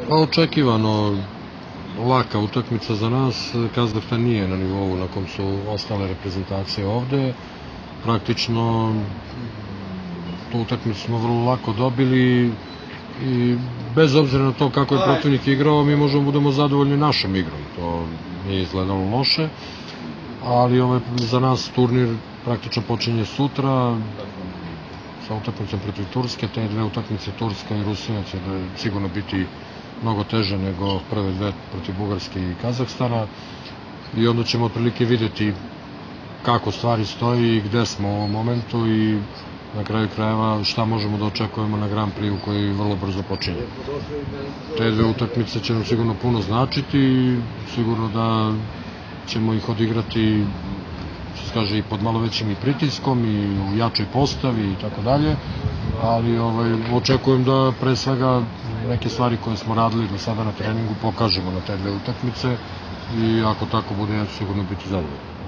Očekivano laka utakmica za nas. Kazahstan nije na nivou na kom su ostale reprezentacije ovde. Praktično tu utakmicu smo vrlo lako dobili i bez obzira na to kako je protivnik igrao, mi možemo budemo zadovoljni našom igrom. To nije izgledalo loše, ali za nas turnir praktično počinje sutra sa utakmicom protiv Turske. Te dve utakmice, Turska i Rusija, će sigurno biti mnogo teže nego prve dve protiv Bugarske i Kazahstana i onda ćemo otprilike videti kako stvari stoji i gde smo u ovom momentu i na kraju krajeva šta možemo da očekujemo na Grand Prix koji vrlo brzo počinje. Te dve utakmice će nam sigurno puno značiti i sigurno da ćemo ih odigrati, što se kaže, i pod malo većim i pritiskom i u jačoj postavi i tako dalje, ali očekujem da pre svega neke stvari koje smo radili do sada na treningu pokažemo na te dve utakmice i ako tako bude, ja ću sigurno biti zadovoljan.